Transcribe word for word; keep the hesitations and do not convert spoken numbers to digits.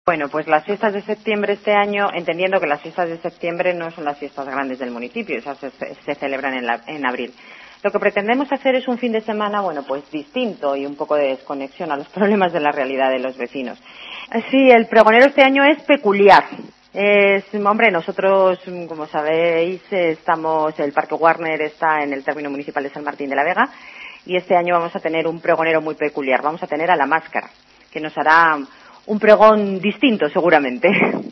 Bueno, pues las fiestas de septiembre este año, entendiendo que las fiestas de septiembre no son las fiestas grandes del municipio, esas se, se celebran en, la, en abril. Lo que pretendemos hacer es un fin de semana, bueno, pues distinto y un poco de desconexión a los problemas de la realidad de los vecinos. Sí, el pregonero este año es peculiar. Es, hombre, nosotros, como sabéis, estamos, el Parque Warner está en el término municipal de San Martín de la Vega y este año vamos a tener un pregonero muy peculiar. Vamos a tener a La Máscara, que nos hará un pregón distinto seguramente.